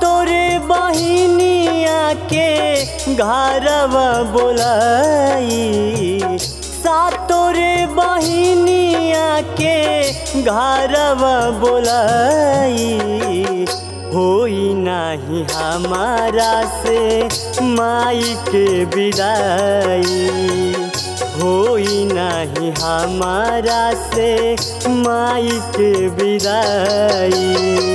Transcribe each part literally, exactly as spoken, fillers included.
तोरे बहिनिया के घरवा बोलाई, सा तोरे बहिनिया के घरवा बोलाई। होई नाही हमारा से माई के विदाई, होई नाही हमारा से माई के विदाई।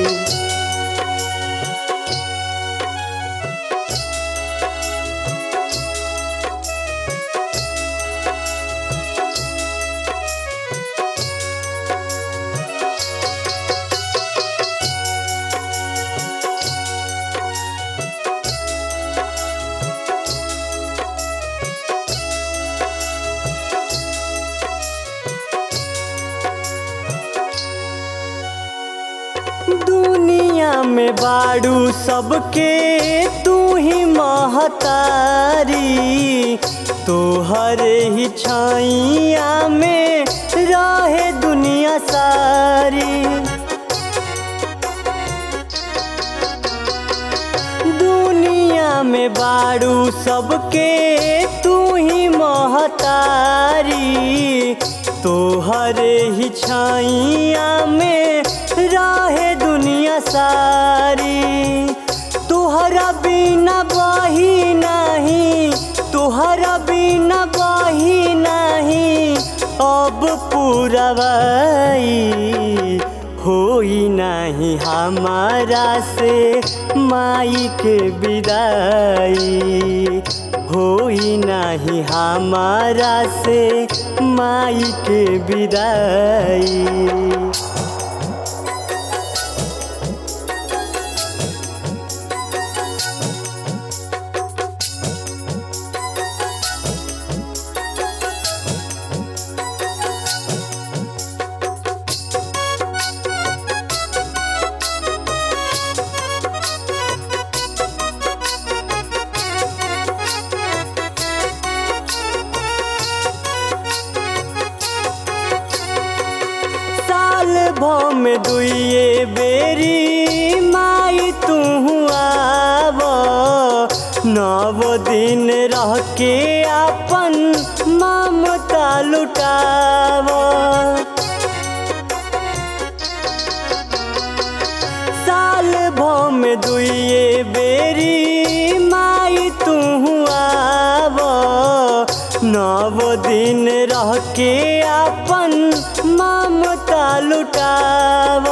दुनिया में बाड़ू सबके तू ही महतारी, तोहरे ही छाइया में रहे दुनिया सारी। दुनिया में बाड़ू सबके तू ही महतारी, तोहरे ही छाइया में राहे दुनिया सारी। तुहरा बिना बही नहीं, तुहरा बिना बही नहीं अब पुरवाई। होई नहीं हमारा से माई के विदाई, होई नहीं हमारा से माई के विदाई। भव में दुइये बेरी माई तू आव, नव दिन रह के अपन ममता लुटाव। साल भव में दुइये बेरी माई तू आव, नव दिन रह के अपन ममता लुटाव।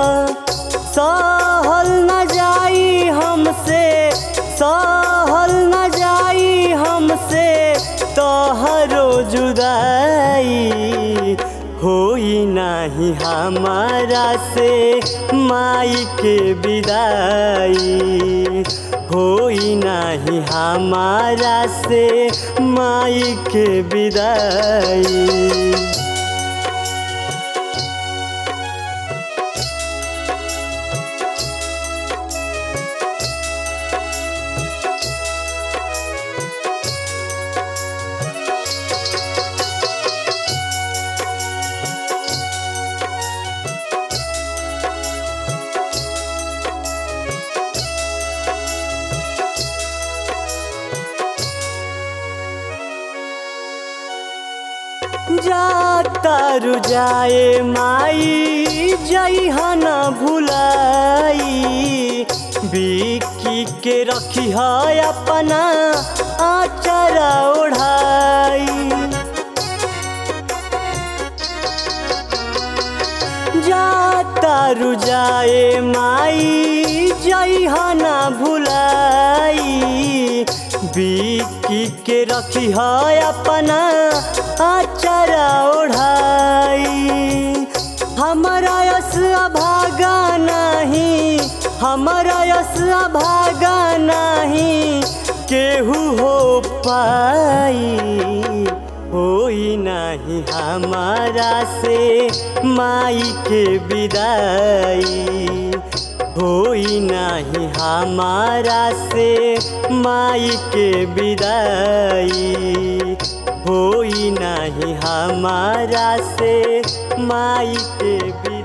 सहल न जाई हमसे, सहल न जाई हमसे तोहरो जुदाई। होई नाही हमारा से माई के विदाई, होई नाही हमारा से माई के विदाई। जातारु जाए माई जइहा न भुलाई, बिकी के रखी है अपना आचरा ओढ़ाई। जातारु जाए माई जइहा न भुलाई, बिकी के रखी है अपना आचरा ओढ़ाई। हमारा यस अभागा नहीं, हमारा यस अभागा नहीं केहू हो पाई। होई नहीं हमारा से माई के विदाई, होई नहीं हमारा से माई के विदाई, होई नहीं हमारा से माई के विदाई।